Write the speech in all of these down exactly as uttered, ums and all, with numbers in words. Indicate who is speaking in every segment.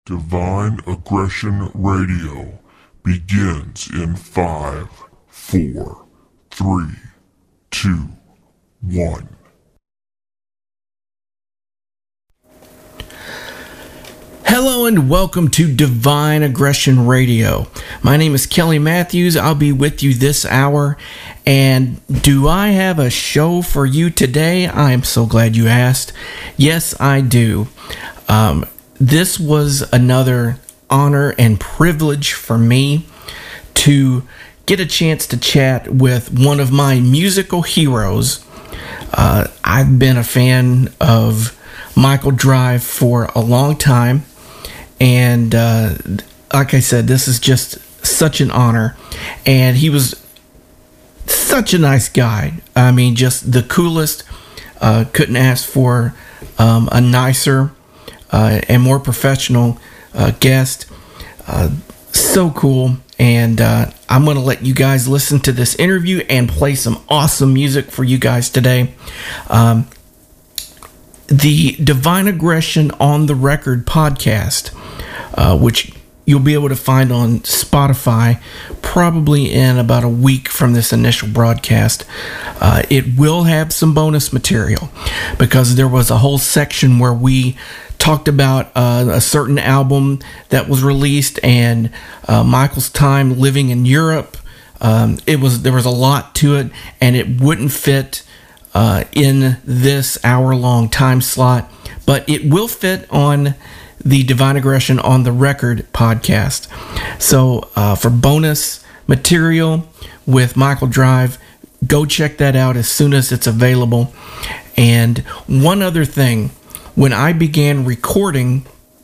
Speaker 1: Divine Aggression Radio begins in five, four, three, two, one.
Speaker 2: Hello and welcome to Divine Aggression Radio. My name is Kelly Matthews. I'll be with you this hour. And do I have a show for you today? I'm so glad you asked. Yes, I do. Um, this was another honor and privilege for me to get a chance to chat with one of my musical heroes. Uh, I've been a fan of Michael Drive for a long time. And uh, like I said, this is just such an honor. And he was such a nice guy. I mean, just the coolest. Uh, couldn't ask for um, a nicer uh, and more professional uh, guest. Uh, so cool. And uh, I'm going to let you guys listen to this interview and play some awesome music for you guys today. Um, the Divine Aggression on the Record podcast, uh, which you'll be able to find on Spotify probably in about a week from this initial broadcast. Uh, it will have some bonus material because there was a whole section where we talked about uh, a certain album that was released and uh, Michael's time living in Europe. Um, it was there was a lot to it, and it wouldn't fit Uh, in this hour-long time slot, but it will fit on the Divine Aggression on the Record podcast. So uh, for bonus material with Michael Drive, go check that out as soon as it's available. And one other thing, when I began recording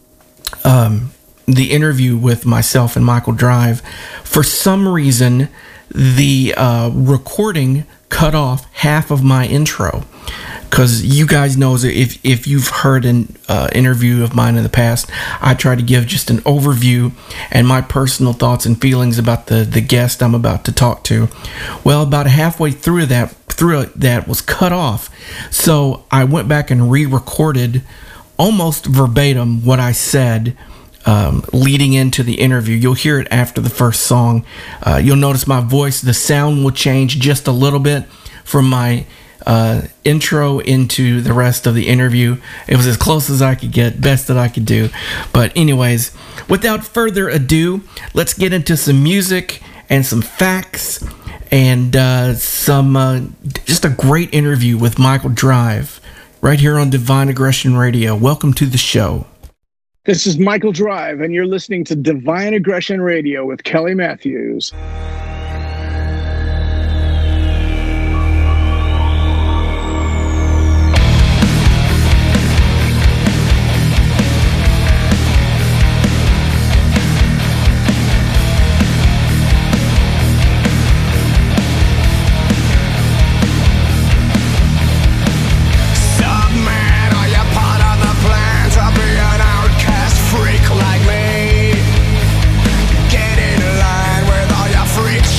Speaker 2: um, the interview with myself and Michael Drive, for some reason the uh, recording cut off half of my intro, because you guys know if if you've heard an uh, interview of mine in the past, I try to give just an overview and my personal thoughts and feelings about the the guest I'm about to talk to. Well, about halfway through that through that was cut off, so I went back and re-recorded almost verbatim what I said Um, leading into the interview. You'll hear it after the first song. Uh, you'll notice my voice, the sound will change just a little bit from my uh, intro into the rest of the interview. It was as close as I could get, best that I could do. But anyways, without further ado, let's get into some music and some facts and uh, some uh, just a great interview with Michael Drive right here on Divine Aggression Radio. Welcome to the show.
Speaker 3: This is Michael Drive, and you're listening to Divine Aggression Radio with Kelly Matthews.
Speaker 4: Freak like me, get in line with all your freak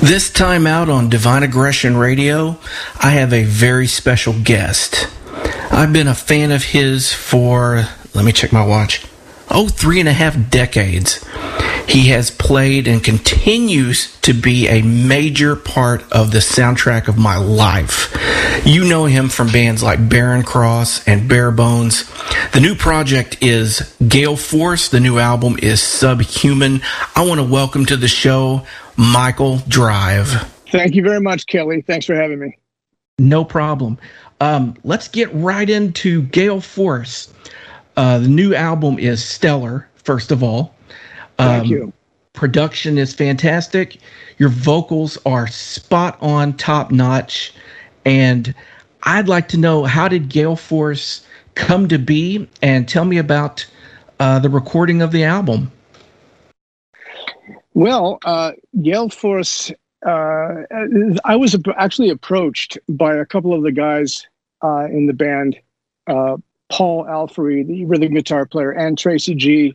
Speaker 2: This time out on Divine Aggression Radio, I have a very special guest. I've been a fan of his for, let me check my watch, oh, three and a half decades. He has played and continues to be a major part of the soundtrack of my life. You know him from bands like Barren Cross and Bare Bones. The new project is Gale Force. The new album is Subhuman. I want to welcome to the show Michael Drive.
Speaker 3: Thank you very much, Kelly. Thanks for having me.
Speaker 2: No problem. Um, let's get right into Gale Force. Uh, the new album is stellar, first of all.
Speaker 3: Thank
Speaker 2: Um,
Speaker 3: you.
Speaker 2: Production is fantastic. Your vocals are spot on, top notch. And I'd like to know, how did Gale Force come to be? And tell me about uh, the recording of the album.
Speaker 3: Well, uh, Gale Force, uh, I was actually approached by a couple of the guys uh, in the band, uh, Paul Alfrey, the rhythm guitar player, and Tracy G.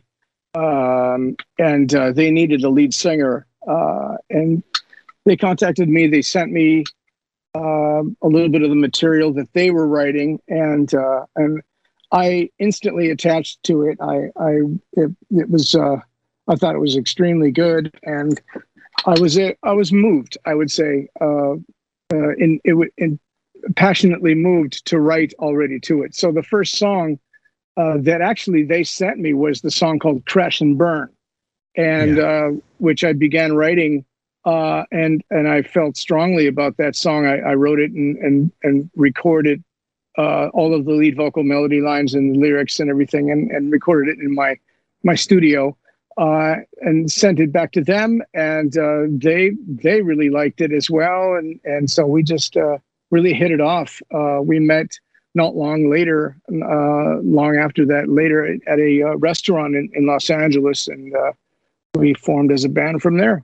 Speaker 3: Um, and uh, they needed a lead singer, uh, and they contacted me. They sent me uh, a little bit of the material that they were writing, and uh, and I instantly attached to it. I, I it, it was uh, I thought it was extremely good, and I was I was moved. I would say uh, uh, in, in in passionately moved to write already to it. So the first song Uh, that actually they sent me was the song called Crash and Burn, and yeah. uh, which I began writing, uh, and and I felt strongly about that song. I, I wrote it and and, and recorded uh, all of the lead vocal melody lines and the lyrics and everything, and, and recorded it in my my studio, uh, and sent it back to them, and uh, they they really liked it as well, and and so we just uh, really hit it off. Uh, we met not long later, uh, long after that, later at a uh, restaurant in, in Los Angeles, and uh, we formed as a band from there.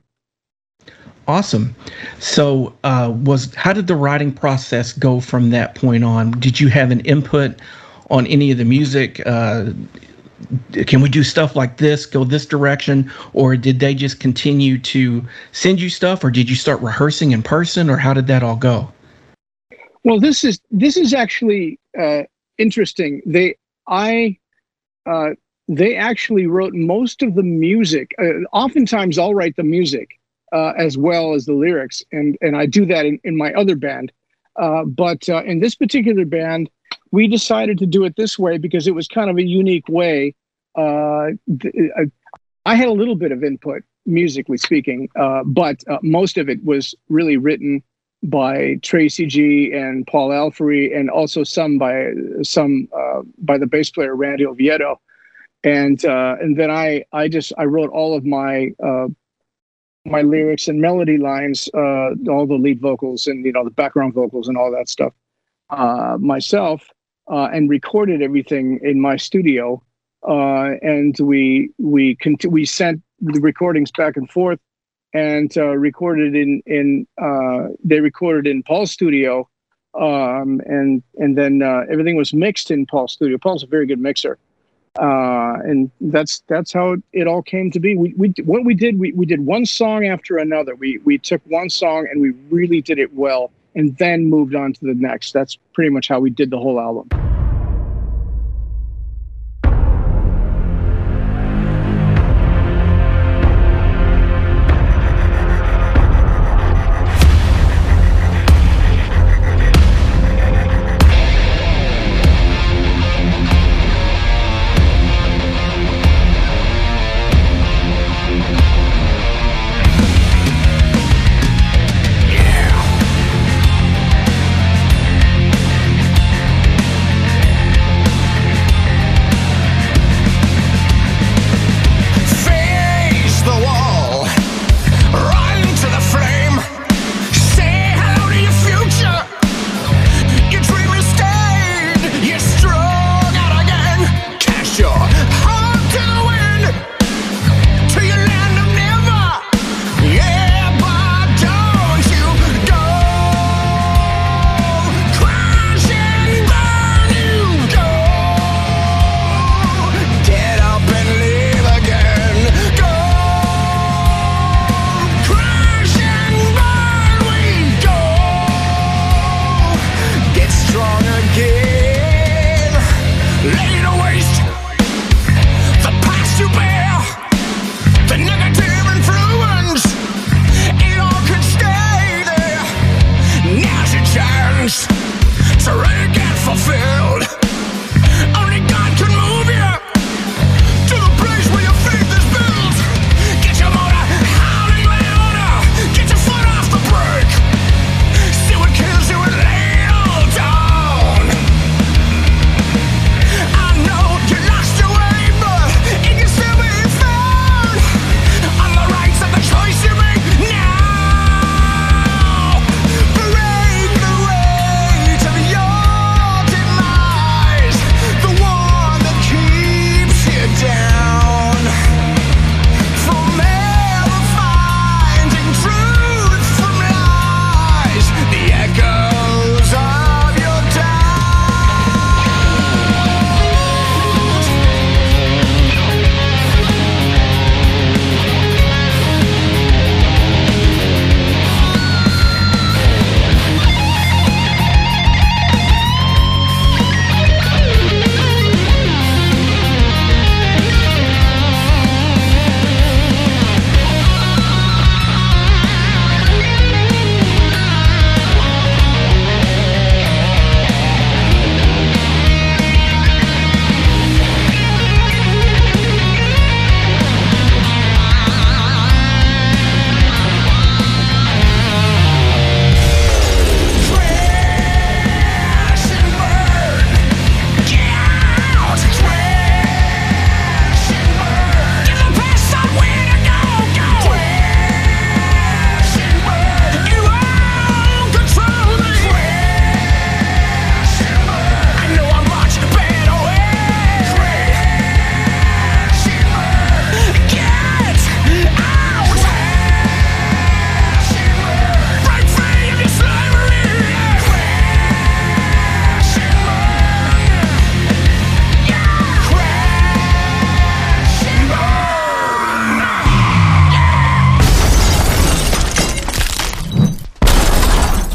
Speaker 2: Awesome. So, uh, was how did the writing process go from that point on? Did you have an input on any of the music? Uh, can we do stuff like this, go this direction? Or did they just continue to send you stuff, or did you start rehearsing in person, or how did that all go?
Speaker 3: Well, this is this is actually uh, interesting. They I uh, they actually wrote most of the music. Uh, oftentimes, I'll write the music uh, as well as the lyrics, and and I do that in, in my other band. Uh, but uh, in this particular band, we decided to do it this way because it was kind of a unique way. Uh, th- I had a little bit of input, musically speaking, uh, but uh, most of it was really written by Tracy G and Paul Alfrey, and also some by some uh, by the bass player Randy Oviedo, and uh, and then I I just I wrote all of my uh, my lyrics and melody lines, uh, all the lead vocals and you know the background vocals and all that stuff uh, myself, uh, and recorded everything in my studio, uh, and we we cont- we sent the recordings back and forth. And uh, recorded in in uh, they recorded in Paul's studio, um, and and then uh, everything was mixed in Paul's studio. Paul's a very good mixer, uh, and that's that's how it all came to be. We we what we did we, we did one song after another. We we took one song and we really did it well, and then moved on to the next. That's pretty much how we did the whole album.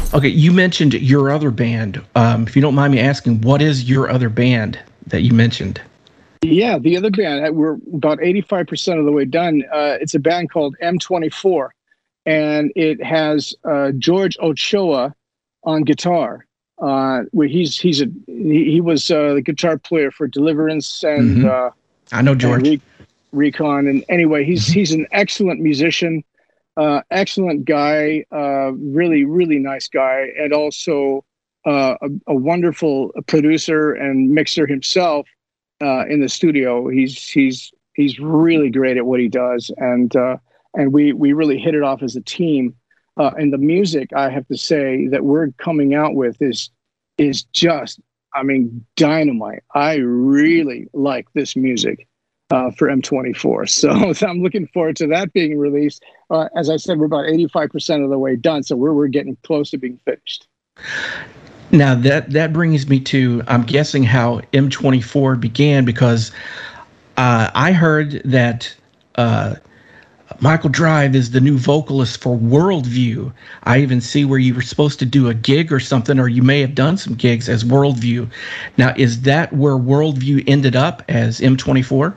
Speaker 2: Okay, you mentioned your other band. Um, if you don't mind me asking, what is your other band that you mentioned?
Speaker 3: Yeah, the other band, uh, we're about eighty-five percent of the way done. Uh, it's a band called M twenty-four, and it has uh, George Ochoa on guitar. Uh, where he's he's a he, he was uh, the guitar player for Deliverance and
Speaker 2: Mm-hmm.
Speaker 3: uh,
Speaker 2: I know George.
Speaker 3: and Re- Recon. And anyway, he's
Speaker 2: Mm-hmm.
Speaker 3: he's an excellent musician, uh, excellent guy, uh, really really nice guy, and also uh, a, a wonderful producer and mixer himself. Uh, in the studio, he's he's he's really great at what he does, and uh, and we we really hit it off as a team. Uh, and the music, I have to say, that we're coming out with is is just, I mean, dynamite. I really like this music uh, for M twenty-four, so, so I'm looking forward to that being released. Uh, as I said, we're about eighty-five percent of the way done, so we're we're getting close to being finished.
Speaker 2: Now that that brings me to, I'm guessing, how M twenty-four began, because uh, I heard that uh, Michael Drive is the new vocalist for Worldview. I even see where you were supposed to do a gig or something, or you may have done some gigs as Worldview. Now, is that where Worldview ended up, as M twenty-four?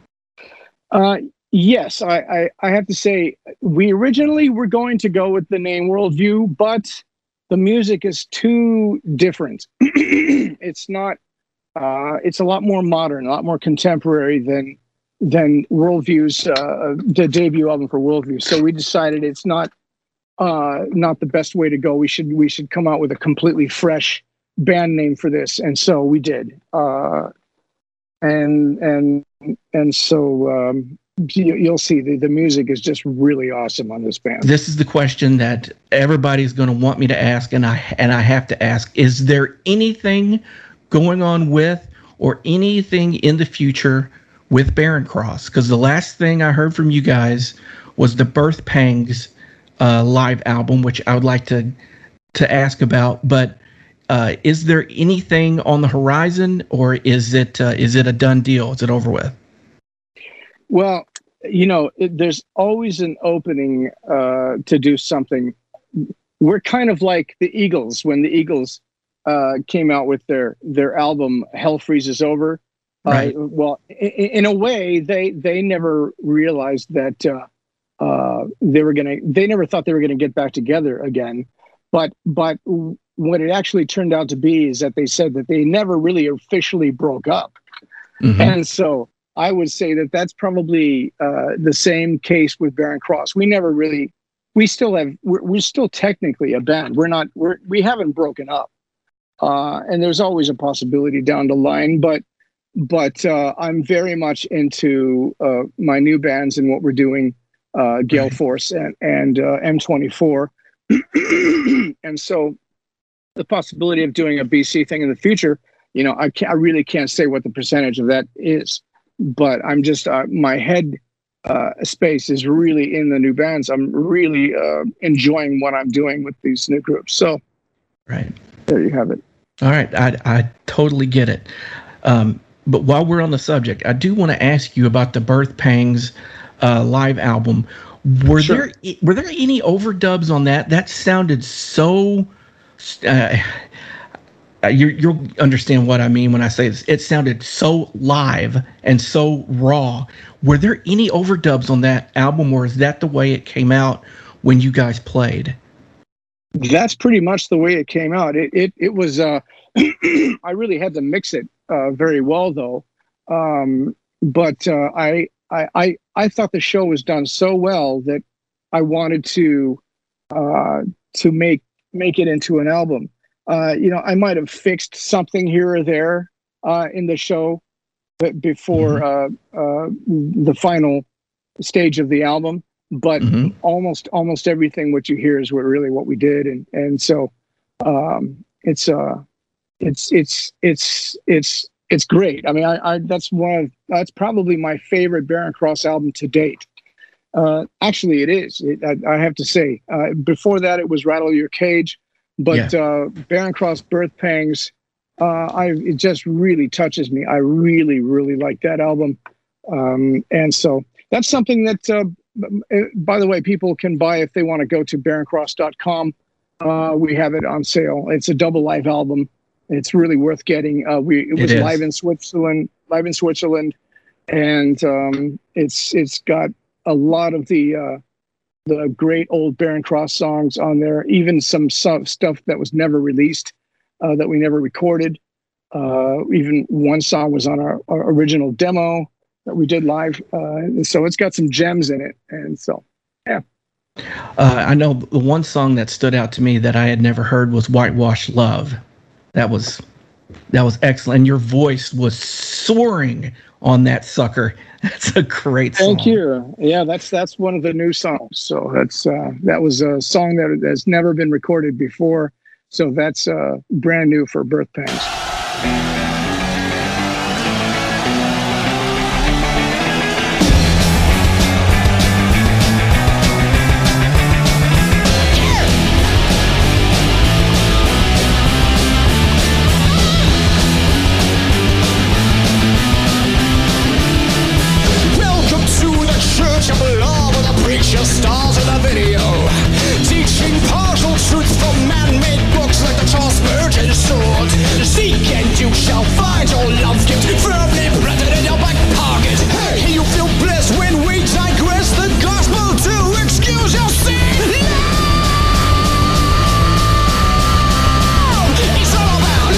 Speaker 3: Uh, yes, I, I I have to say, we originally were going to go with the name Worldview, but the music is too different. It's not, uh, it's a lot more modern, a lot more contemporary than than Worldview's, uh, the debut album for Worldview. So we decided it's not uh, not the best way to go. We should we should come out with a completely fresh band name for this, and so we did. Uh, and and and so um, you, you'll see the, the music is just really awesome on this band.
Speaker 2: This is the question that everybody's going to want me to ask, and I and I have to ask: is there anything going on with, or anything in the future with Barren Cross? Because the last thing I heard from you guys was the Birth Pangs uh, live album, which I would like to to ask about. But uh, is there anything on the horizon, or is it uh, is it a done deal? Is it over with?
Speaker 3: Well, you know, it, there's always an opening uh, to do something. We're kind of like the Eagles when the Eagles uh, came out with their their album "Hell Freezes Over."
Speaker 2: Right.
Speaker 3: Uh, well, in, in a way, they they never realized that uh, uh, they were gonna. They never thought they were gonna get back together again. But but what it actually turned out to be is that they said that they never really officially broke up, mm-hmm. and so. I would say that that's probably uh, the same case with Barren Cross. We never really, we still have, we're, we're still technically a band. We're not, we're, we haven't broken up. Uh, and there's always a possibility down the line, but, but uh, I'm very much into uh, my new bands and what we're doing, uh, Gale right. Force and, and uh, M twenty-four. And so the possibility of doing a B C thing in the future, you know, I can't, I really can't say what the percentage of that is. But I'm just, uh, my head uh, space is really in the new bands. I'm really uh, enjoying what I'm doing with these new groups. So,
Speaker 2: right.
Speaker 3: There you have it.
Speaker 2: All right. I, I totally get it. Um, but while we're on the subject, I do want to ask you about the Birth Pangs uh, live album. Were sure. there were there any overdubs on that? That sounded so... Uh, You, you'll understand what I mean when I say this. It sounded so live and so raw. Were there any overdubs on that album, or is that the way it came out when you guys played?
Speaker 3: That's pretty much the way it came out. It it it was. Uh, I really had to mix it uh, very well, though. Um, but uh, I, I I I thought the show was done so well that I wanted to uh, to make make it into an album. Uh, you know, I might have fixed something here or there uh, in the show, but before mm-hmm. uh, uh, the final stage of the album. But mm-hmm. almost almost everything what you hear is what really what we did, and and so um, it's uh it's it's it's it's it's great. I mean, I, I that's one of that's probably my favorite Barren Cross album to date. Uh, actually, it is. It, I, I have to say. Uh, before that, it was Rattle Your Cage. But yeah. uh, Barren Cross Birth Pangs, uh, I it just really touches me. I really, really like that album. Um, and so that's something that, uh, by the way, people can buy if they want to go to barren cross dot com. Uh, we have it on sale. It's a double live album. It's really worth getting. Uh, we it was
Speaker 2: It is.
Speaker 3: live in Switzerland, live in Switzerland, and um, it's it's got a lot of the uh, the great old Barren Cross songs on there. Even some, some stuff that was never released, uh, that we never recorded. Uh, even one song was on our, our original demo that we did live. Uh, so it's got some gems in it, and so yeah.
Speaker 2: Uh, I know the one song that stood out to me that I had never heard was "Whitewash Love." That was that was excellent. And your voice was soaring on that sucker. That's a great song.
Speaker 3: Thank you. Yeah, that's that's one of the new songs. So that's uh, that was a song that has never been recorded before. So that's uh, brand new for Birth Pangs.
Speaker 4: Stars in the video, teaching partial truths from man-made books like the Charles Spurgeon sword. Seek and you shall find your love gift firmly planted in your back pocket. Hey, you feel bliss when we digress the gospel to excuse your sin. Love! It's all about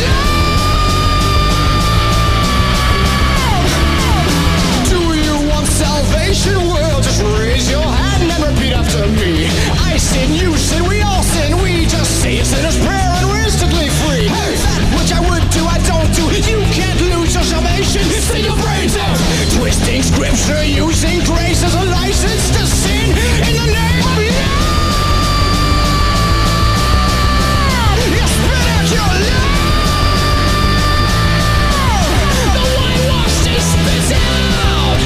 Speaker 4: love. Do you want salvation? Well, just raise your hand. Repeat after me. I sin, you sin, we all sin. We just say a sinner's prayer and we're instantly free. Hey, that which I would do, I don't do. You can't lose your salvation. Sing your brains out. Twisting scripture, using grace as a license to sin in the name of love. You spit out your love. The whitewash they spit out.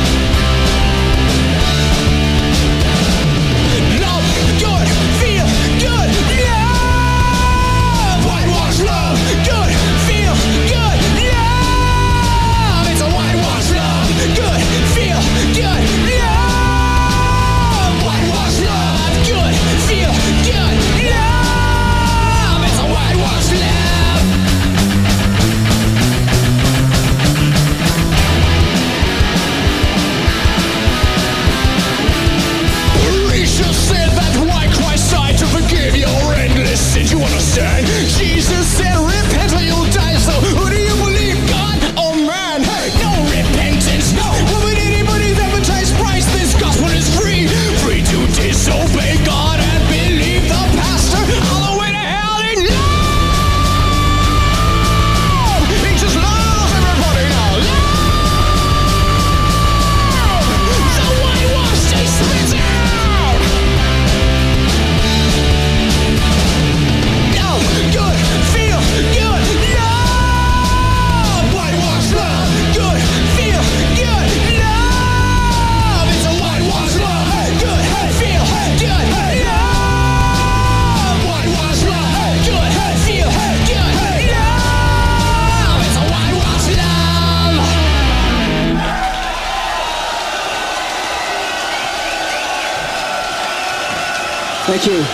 Speaker 4: You understand? Jesus said, repent or you'll die. So who do you believe, God? Oh man, hey, no repentance. No. Would anybody advertise Christ? This gospel is free. Free to disobey God and believe the pastor all the way to hell in love. He just loves everybody now. Love. The whitewash they spit out. Good, feel good, love. Whitewash love. Good, feel good, love. It's a whitewash love. Good, feel good, love. Whitewash love. Good, feel good, love. It's a whitewash love. Thank you.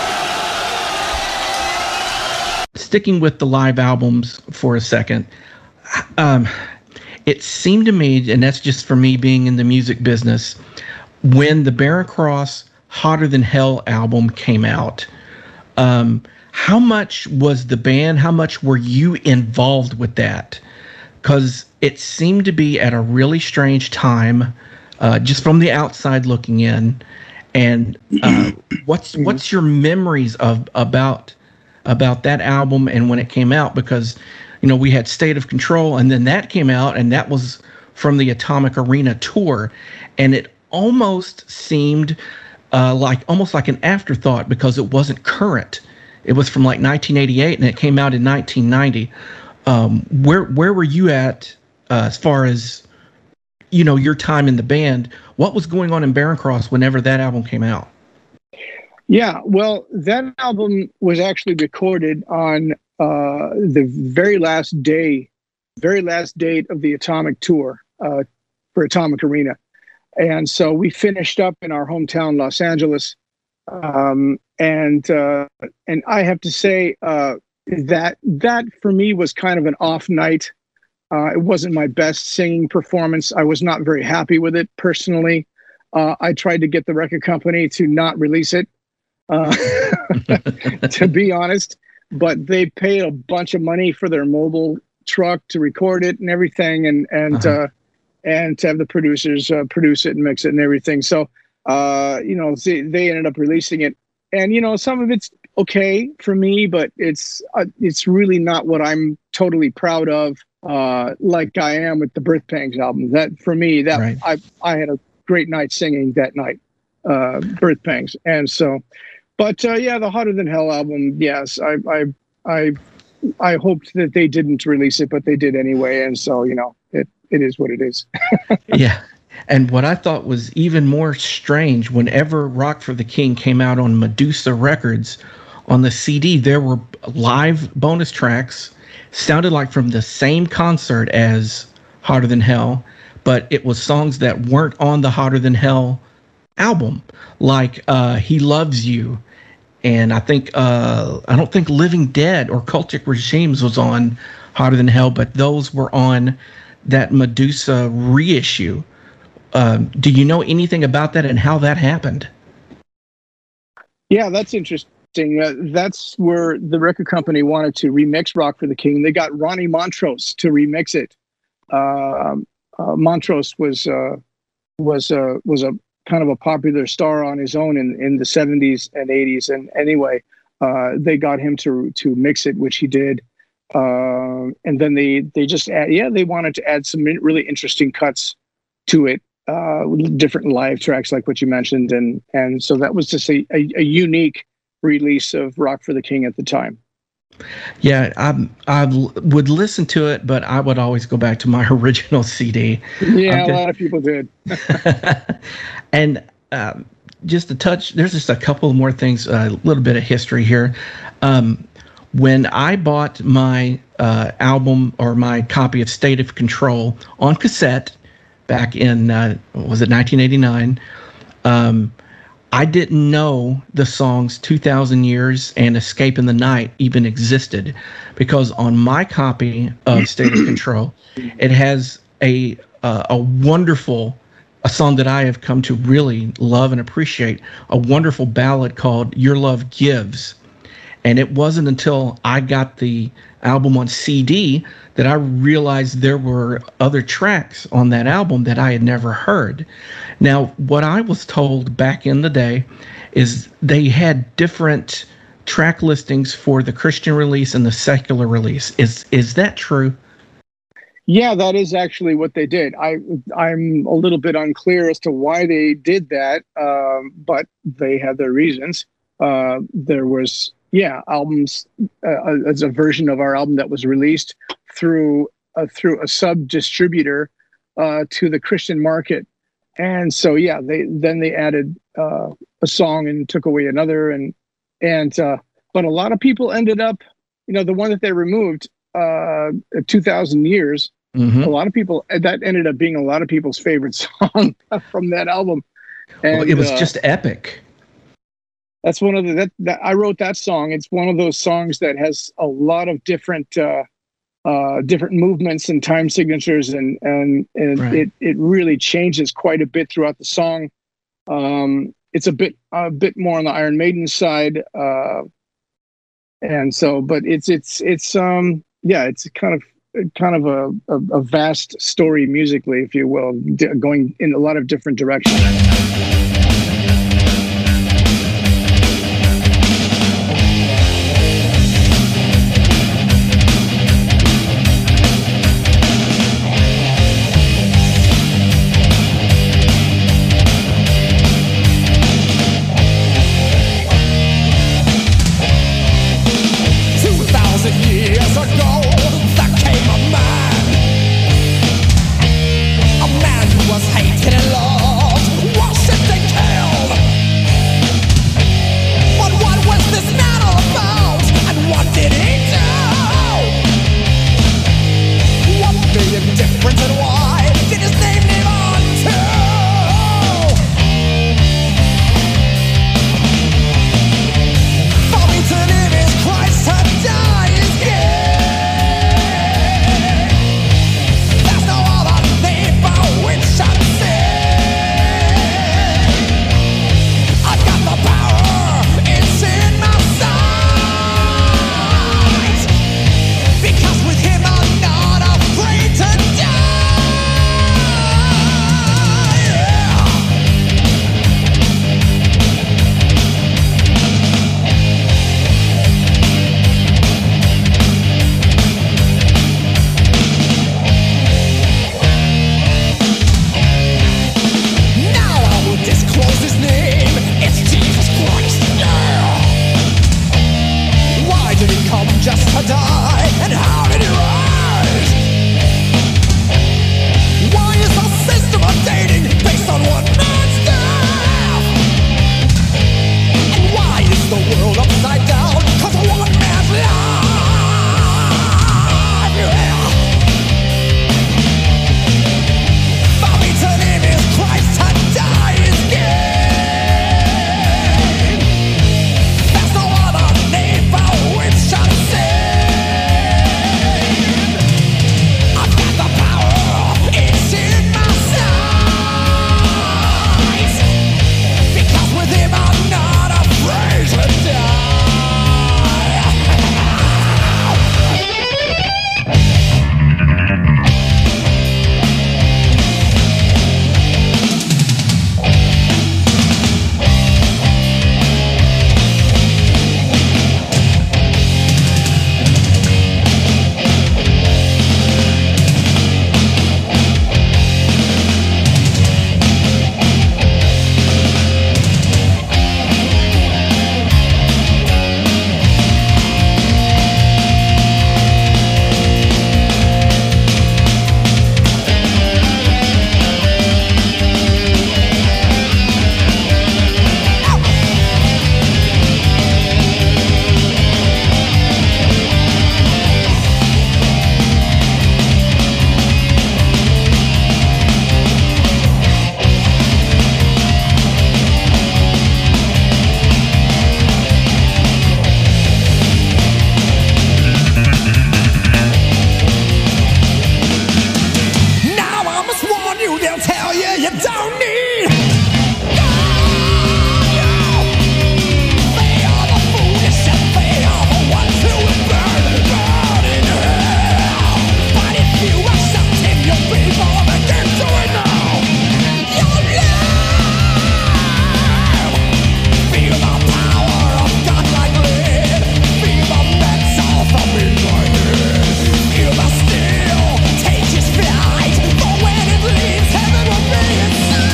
Speaker 2: Sticking with the live albums for a second, um, it seemed to me, and that's just for me being in the music business, when the Barren Cross Hotter Than Hell album came out, um, how much was the band, how much were you involved with that? Because it seemed to be at a really strange time, uh, just from the outside looking in. And uh, what's what's your memories of about about that album and when it came out? Because, you know, we had State of Control, and then that came out, and that was from the Atomic Arena tour, and it almost seemed uh, like almost like an afterthought because it wasn't current. It was from like nineteen eighty-eight, and it came out in nineteen ninety. Um, where where were you at uh, as far as, you know, your time in the band? What was going on in Barren Cross whenever that album came out?
Speaker 3: Yeah, well, that album was actually recorded on uh, the very last day, very last date of the Atomic tour uh, for Atomic Arena. And so we finished up in our hometown, Los Angeles. Um, and uh, and I have to say uh, that that for me was kind of an off night. Uh, it wasn't my best singing performance. I was not very happy with it personally. Uh, I tried to get the record company to not release it, uh, to be honest, but they paid a bunch of money for their mobile truck to record it and everything, and and uh-huh. uh, and to have the producers uh, produce it and mix it and everything. So uh, you know, they, they ended up releasing it, and you know, some of it's okay for me, but it's uh, it's really not what I'm totally proud of. Uh, like I am with the Birth Pangs album. That for me, that right. I I had a great night singing that night, uh, Birth Pangs, and so, but uh, yeah, the Hotter Than Hell album. Yes, I I I I hoped that they didn't release it, but they did anyway, and so you know, it it is what it is.
Speaker 2: Yeah, and what I thought was even more strange, whenever Rock for the King came out on Medusa Records, on the C D there were live bonus tracks. Sounded like from the same concert as Hotter Than Hell, but it was songs that weren't on the Hotter Than Hell album, like uh, He Loves You, and I think uh, I don't think Living Dead or Cultic Regimes was on Hotter Than Hell, but those were on that Medusa reissue. Um, do you know anything about that and how that happened?
Speaker 3: Yeah, that's interesting. Uh, that's where the record company wanted to remix Rock for the King. They got Ronnie Montrose to remix it. Uh, uh, Montrose was uh, was uh, was a kind of a popular star on his own in, in the seventies and eighties. And anyway, uh, they got him to to mix it, which he did. Uh, and then they they just add, yeah they wanted to add some really interesting cuts to it, uh, different live tracks like what you mentioned, and and so that was just a, a, a unique release of Rock for the King at the time.
Speaker 2: Yeah, I I would listen to it, but I would always go back to my original C D.
Speaker 3: Yeah, um, a lot of people did.
Speaker 2: And um, just to touch, there's just a couple more things, a uh, little bit of history here. Um, when I bought my uh, album or my copy of State of Control on cassette back in, uh, was it nineteen eighty-nine? Um, I didn't know the songs two thousand Years and Escape in the Night even existed, because on my copy of State of Control, it has a uh, a wonderful, a song that I have come to really love and appreciate, a wonderful ballad called Your Love Gives. And it wasn't until I got the album on C D that I realized there were other tracks on that album that I had never heard. Now, what I was told back in the day is they had different track listings for the Christian release and the secular release. Is is that true?
Speaker 3: Yeah, that is actually what they did. I, I'm a little bit unclear as to why they did that, um, but they had their reasons. Uh, there was... Yeah, albums uh, as a version of our album that was released through uh, through a sub distributor uh, to the Christian market, and so yeah, they then they added uh, a song and took away another, and and uh, but a lot of people ended up, you know, the one that they removed, uh, two thousand Years. Mm-hmm. A lot of people, that ended up being a lot of people's favorite song from that album.
Speaker 2: And well, it was uh, just epic.
Speaker 3: That's one of the that, that I wrote that song. It's one of those songs that has a lot of different uh, uh, different movements and time signatures, and and, and right. it it really changes quite a bit throughout the song. Um, it's a bit a bit more on the Iron Maiden side, uh, and so, but it's it's it's um yeah, it's kind of kind of a, a, a vast story musically, if you will, going in a lot of different directions.
Speaker 4: Was hated and loved, was it don't need. They are the foolish and they are the ones who will burn and burn in hell. But if you accept him, you'll be born again. Do it now. You'll live. Feel the power of God like lead. Feel the metal from behind it. Feel the steel take his flight. For when it leaves, heaven will be inside.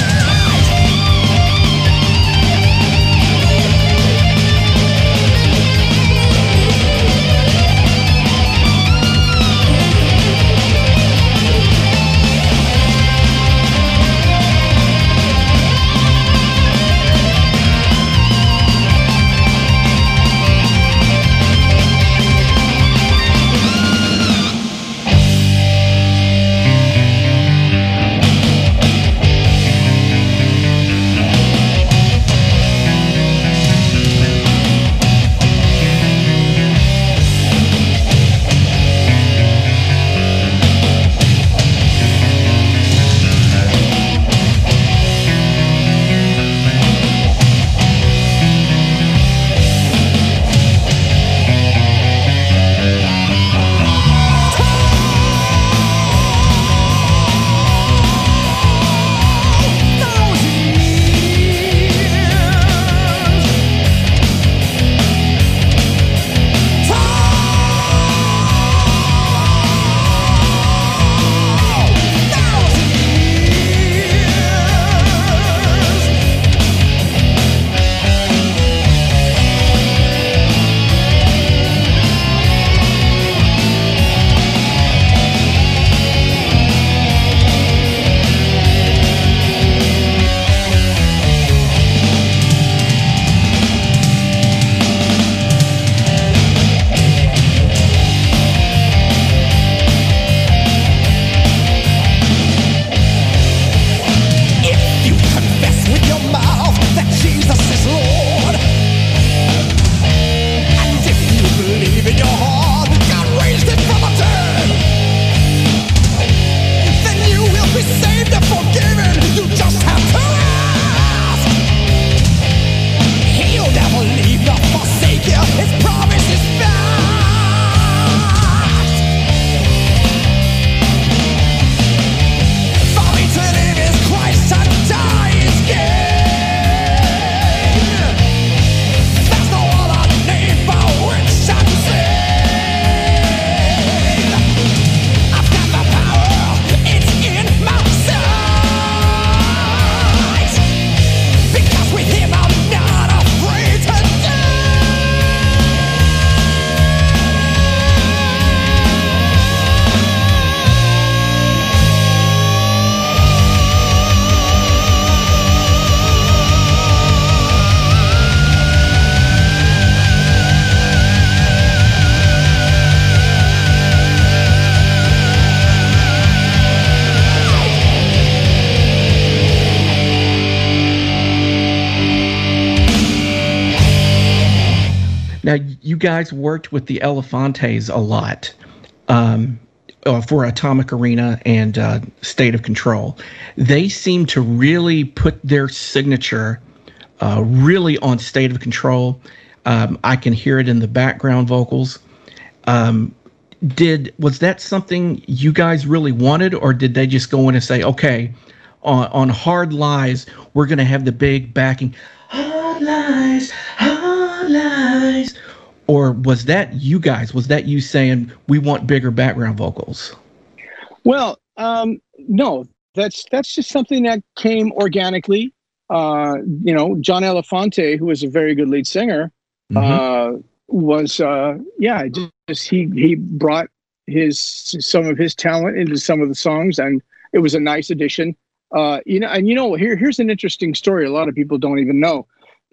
Speaker 2: Now, you guys worked with the Elefantes a lot um, uh, for Atomic Arena and uh, State of Control. They seem to really put their signature uh, really on State of Control. Um, I can hear it in the background vocals. Um, did was that something you guys really wanted, or did they just go in and say, okay, on, on Hard Lies, we're going to have the big backing, Hard Lies, Hard Lies? Or was that you guys, was that you saying, we want bigger background vocals?
Speaker 3: Well, um, no, that's that's just something that came organically. Uh, you know, John Elefante, who was a very good lead singer, mm-hmm. uh, was, uh, yeah, just he he brought his some of his talent into some of the songs, and it was a nice addition. Uh, you know, and you know, here here's an interesting story. A lot of people don't even know.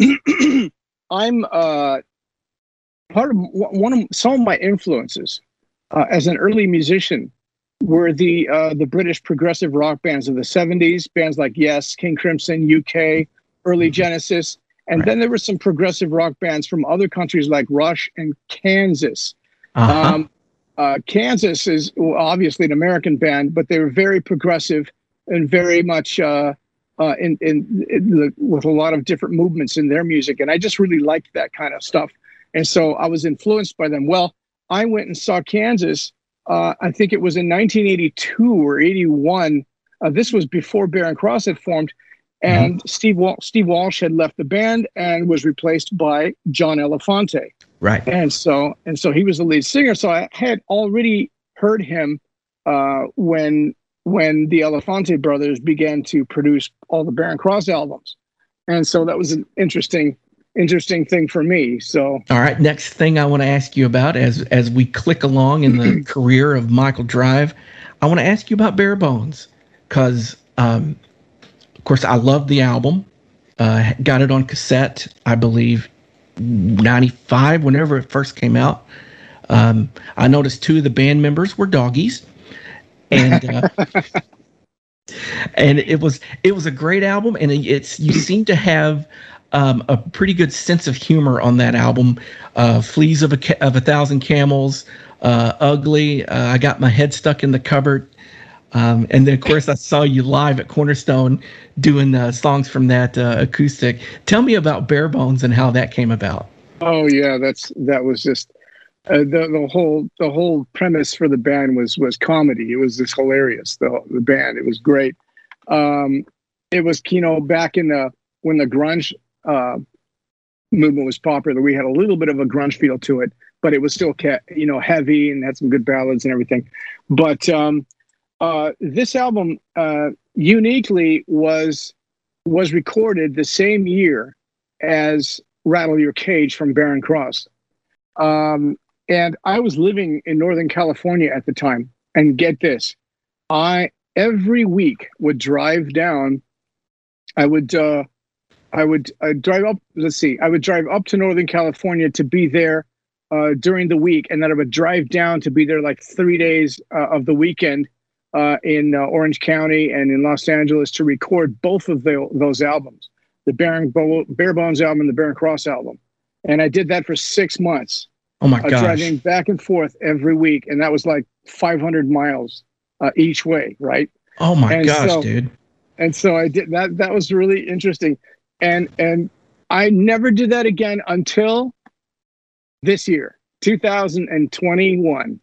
Speaker 3: I'm uh, part of one of some of my influences uh, as an early musician were the uh, the British progressive rock bands of the seventies, bands like Yes, King Crimson, U K, early Genesis, and right. then there were some progressive rock bands from other countries like Rush and Kansas. Uh-huh. Um, uh, Kansas is obviously an American band, but they were very progressive. and very much uh, uh, in, in, in the, with a lot of different movements in their music. And I just really liked that kind of stuff. And so I was influenced by them. Well, I went and saw Kansas. Uh, I think it was in nineteen eighty-two or eighty-one. Uh, this was before Barren Cross had formed. And mm-hmm. Steve Wal- Steve Walsh had left the band and was replaced by John Elefante.
Speaker 2: Right.
Speaker 3: And so and so he was the lead singer. So I had already heard him uh, when when the Elefante brothers began to produce all the Barren Cross albums. And so that was an interesting interesting thing for me. So
Speaker 2: all right, next thing I want to ask you about as as we click along in the career of Michael Drive, I want to ask you about Bare Bones, because um of course, I love the album. Uh, got it on cassette, I believe, ninety-five, whenever it first came out. Um, I noticed two of the band members were doggies, and uh, and it was it was a great album. And it's you seem to have um, a pretty good sense of humor on that album. Uh, Fleas of a ca- of a Thousand Camels, uh, Ugly. Uh, I got my head stuck in the cupboard. Um, and then, of course, I saw you live at Cornerstone doing uh, songs from that uh, acoustic. Tell me about Bare Bones and how that came about.
Speaker 3: Oh yeah, that's that was just uh, the the whole the whole premise for the band was was comedy. It was just hilarious. The the band, it was great. Um, it was you know back in the when the grunge uh, movement was popular. We had a little bit of a grunge feel to it, but it was still you know heavy and had some good ballads and everything. But um, Uh, this album uh, uniquely was was recorded the same year as Rattle Your Cage from Barren Cross. Um, and I was living in Northern California at the time. And get this, I every week would drive down. I would uh, I would uh, drive up. Let's see. I would drive up to Northern California to be there uh, during the week, and then I would drive down to be there like three days uh, of the weekend. Uh, in uh, Orange County and in Los Angeles to record both of the, those albums, the Barren Bo- Bare Bones album and the Barren Cross album. And I did that for six months.
Speaker 2: Oh my
Speaker 3: uh,
Speaker 2: gosh.
Speaker 3: Driving back and forth every week. And that was like five hundred miles uh, each way, right?
Speaker 2: Oh my
Speaker 3: and
Speaker 2: gosh,
Speaker 3: so,
Speaker 2: dude.
Speaker 3: And so I did that. That was really interesting. And, and I never did that again until this year, two thousand twenty-one.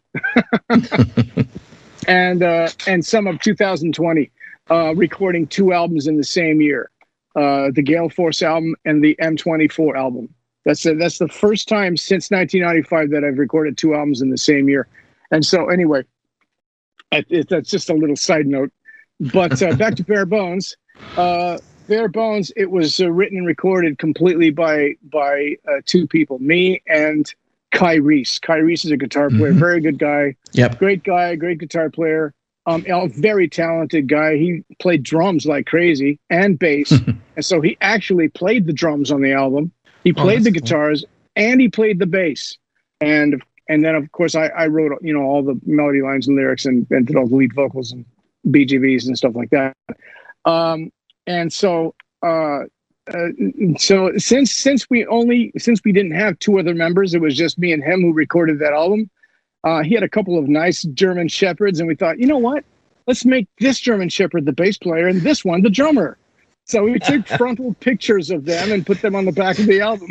Speaker 3: And uh, and some of two thousand twenty, uh, recording two albums in the same year, uh, the Gale Force album and the M twenty-four album. That's a, that's the first time since nineteen ninety-five that I've recorded two albums in the same year. And so anyway, it, it, that's just a little side note. But uh, back to Bare Bones. Uh, Bare Bones, it was uh, written and recorded completely by by uh, two people, me and Kai Reese. Kai Reese is a guitar player, mm-hmm. very good guy.
Speaker 2: Yep.
Speaker 3: Great guy, great guitar player. Um, a very talented guy. He played drums like crazy and bass. And so he actually played the drums on the album. He played oh, the guitars cool. and he played the bass. And and then, of course, I, I wrote, you know, all the melody lines and lyrics and, and did all the lead vocals and B G Vs and stuff like that. Um, and so... Uh, Uh, so since since we only since we didn't have two other members, it was just me and him who recorded that album. Uh, he had a couple of nice German Shepherds, and we thought, you know what? Let's make this German Shepherd the bass player and this one the drummer. So we took frontal pictures of them and put them on the back of the album.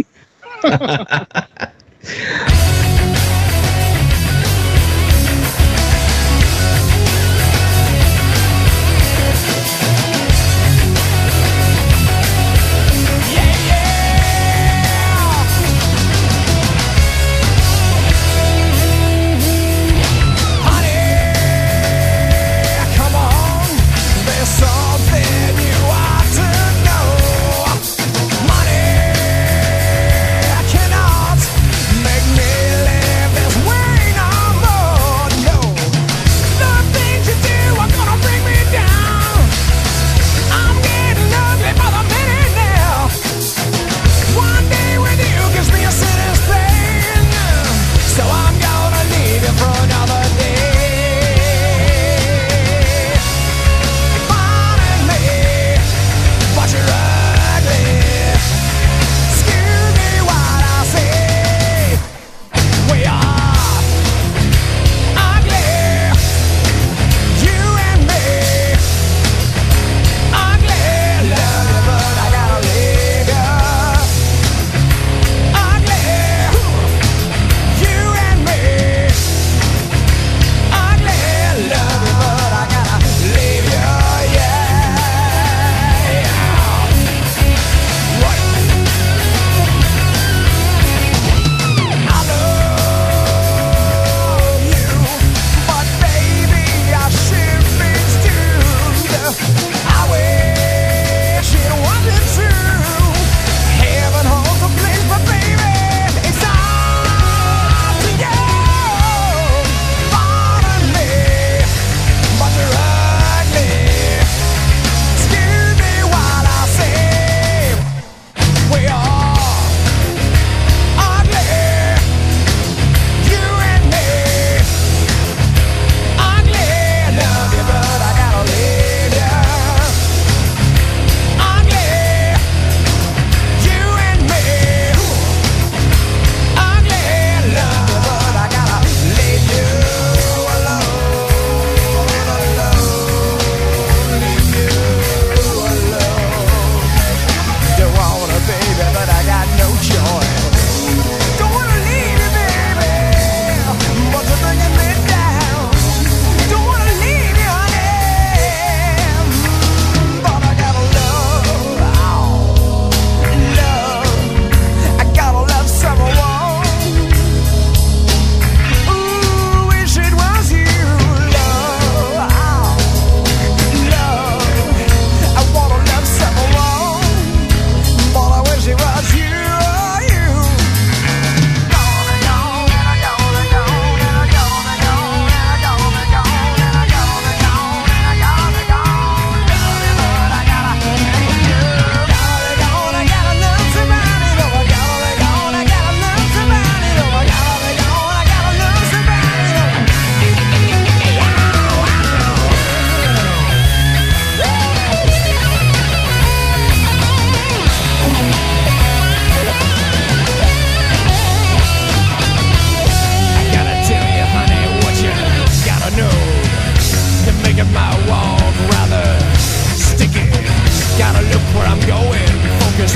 Speaker 4: Money cannot make me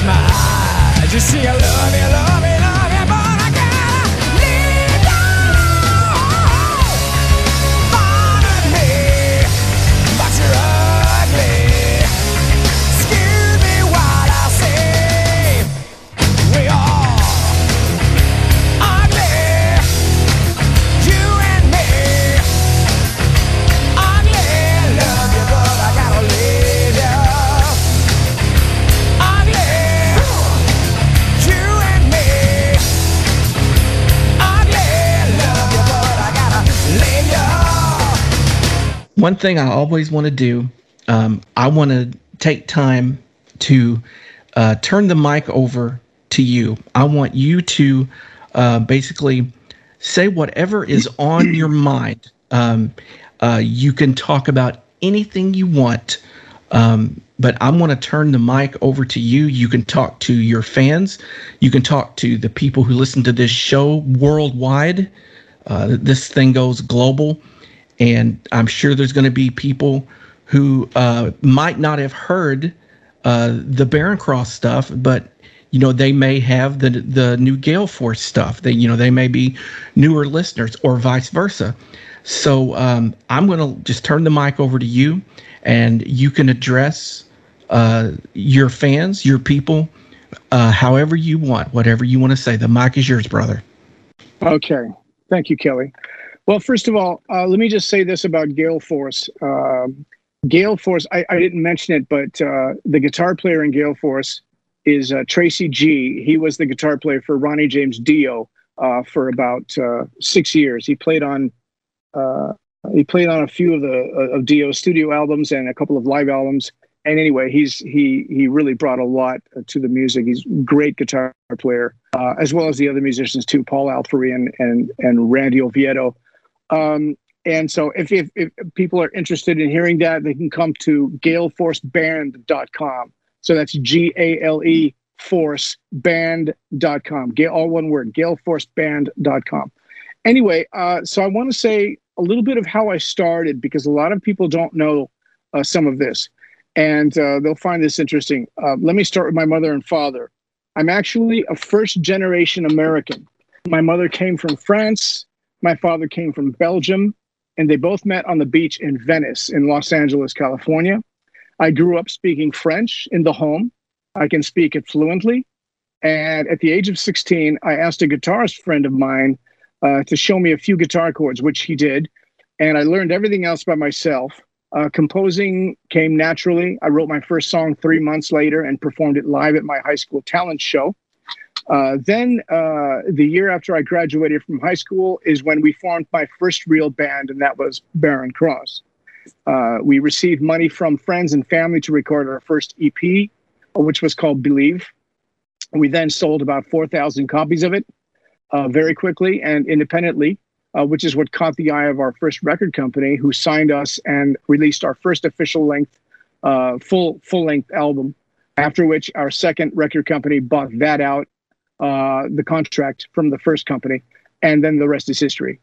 Speaker 4: smile. Just see, I love you, love you, love you, but I gotta leave you. Fond of me, but you're ugly. Excuse me while I say we are ugly. You and me, ugly. Love you, but I gotta leave you. Ugly. You and me, ugly. Love you, but I gotta leave you.
Speaker 2: One thing I always want to do, um, I want to take time to uh, turn the mic over to you. I want you to uh, basically say whatever is on your mind. Um, uh, you can talk about anything you want, um, but I'm going to turn the mic over to you. You can talk to your fans. You can talk to the people who listen to this show worldwide. Uh, this thing goes global. And I'm sure there's going to be people who uh, might not have heard uh, the Barren Cross stuff, but you know they may have the the new Gale Force stuff. They you know they may be newer listeners, or vice versa. So um, I'm going to just turn the mic over to you, and you can address uh, your fans, your people, uh, however you want, whatever you want to say. The mic is yours, brother.
Speaker 3: Okay. Thank you, Kelly. Well, first of all, uh, let me just say this about Gale Force. Um Gale Force, I, I didn't mention it, but uh, the guitar player in Gale Force is uh, Tracy G. He was the guitar player for Ronnie James Dio uh, for about uh, six years. He played on uh, he played on a few of the uh, of Dio's studio albums and a couple of live albums. And anyway, he's he he really brought a lot to the music. He's a great guitar player, uh, as well as the other musicians too, Paul Alfari and and and Randy Oviedo. Um, and so if, if, if people are interested in hearing that, they can come to gale force band dot com. So that's G A L E force band dot com. All one word, gale force band dot com. Anyway, uh, so I want to say a little bit of how I started, because a lot of people don't know uh, some of this, and uh, they'll find this interesting. Uh, let me start with my mother and father. I'm actually a first generation American. My mother came from France. My father came from Belgium, and they both met on the beach in Venice in Los Angeles, California. I grew up speaking French in the home. I can speak it fluently. And at the age of sixteen, I asked a guitarist friend of mine uh, to show me a few guitar chords, which he did. And I learned everything else by myself. Uh, composing came naturally. I wrote my first song three months later and performed it live at my high school talent show. Uh, then uh, the year after I graduated from high school is when we formed my first real band, and that was Barren Cross. Uh, we received money from friends and family to record our first E P, which was called Believe. We then sold about four thousand copies of it uh, very quickly and independently, uh, which is what caught the eye of our first record company, who signed us and released our first official length, uh, full full length album. After which our second record company bought that out. Uh, the contract from the first company, and then the rest is history.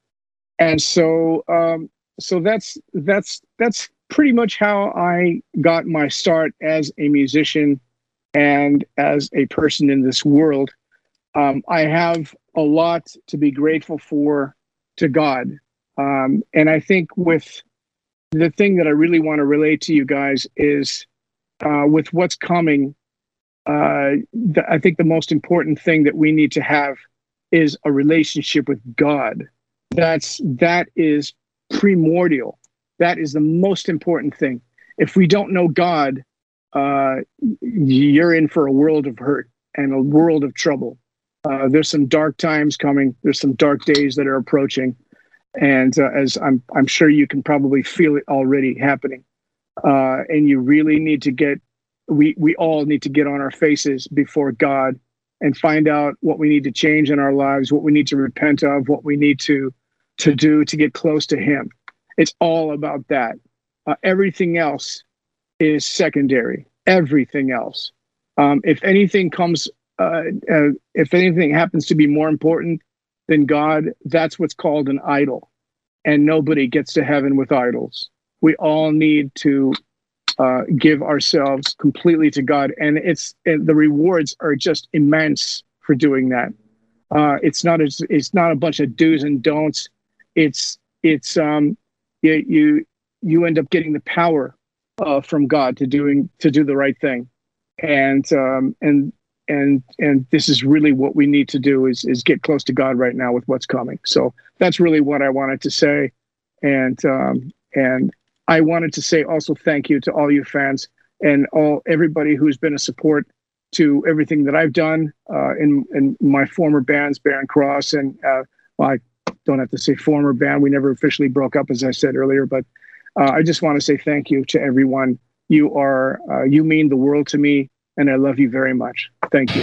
Speaker 3: And so, um, so that's that's that's pretty much how I got my start as a musician and as a person in this world. Um, I have a lot to be grateful for to God, um, and I think with the thing that I really want to relate to you guys is uh, with what's coming. Uh, th- I think the most important thing that we need to have is a relationship with God. That's that is primordial. That is the most important thing. If we don't know God, uh, you're in for a world of hurt and a world of trouble. Uh, there's some dark times coming. There's some dark days that are approaching, and uh, as I'm I'm sure you can probably feel it already happening. Uh, and you really need to get. We we all need to get on our faces before God and find out what we need to change in our lives, what we need to repent of, what we need to to do to get close to Him. It's all about that. Uh, everything else is secondary. Everything else. Um, if anything comes, uh, uh, if anything happens to be more important than God, that's what's called an idol. And nobody gets to heaven with idols. We all need to uh, give ourselves completely to God, and it's and the rewards are just immense for doing that. Uh, it's not a, it's not a bunch of do's and don'ts. It's it's um you you, you end up getting the power uh, from God to doing to do the right thing, and um, and and and this is really what we need to do is is get close to God right now with what's coming. So that's really what I wanted to say, and um, and. I wanted to say also thank you to all you fans and all everybody who's been a support to everything that I've done uh, in in my former bands, Barren Cross, and uh, well, I don't have to say former band. We never officially broke up, as I said earlier, but uh, I just want to say thank you to everyone. You are uh, you mean the world to me, and I love you very much. Thank you.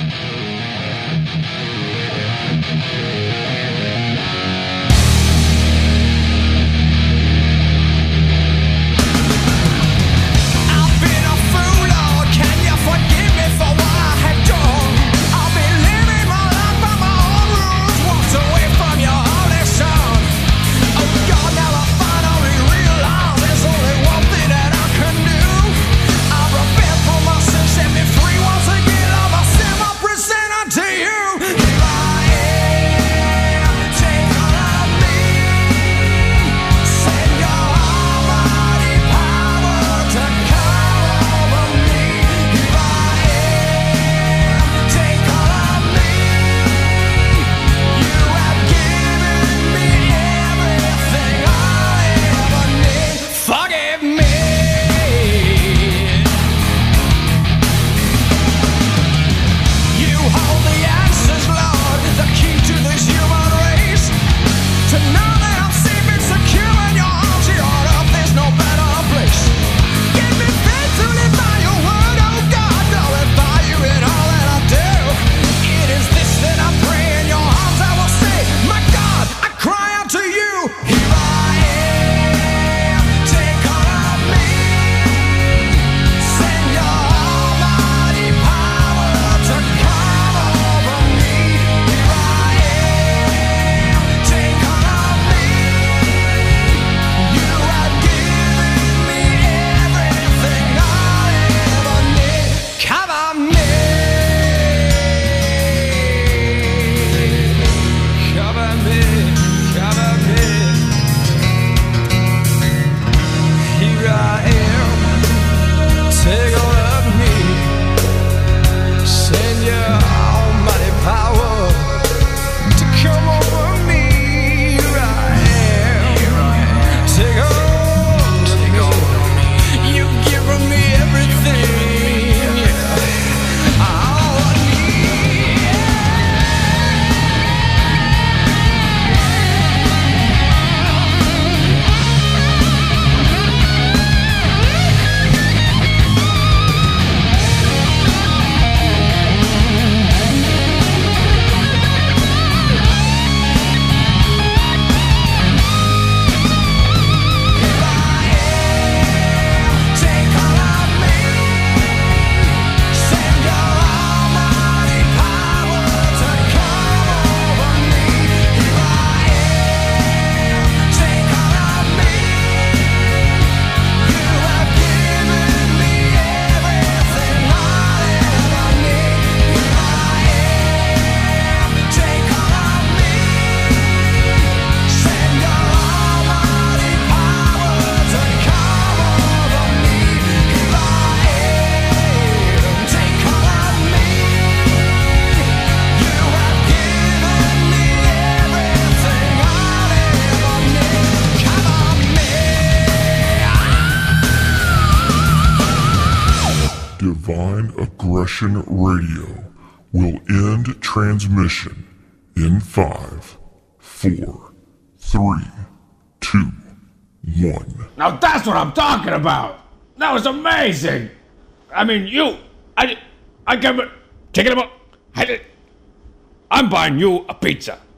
Speaker 1: Divine Aggression Radio will end transmission in five, four, three, two, one.
Speaker 5: Now that's what I'm talking about. That was amazing. I mean, you, I, I can't, check it out. I, I'm buying you a pizza.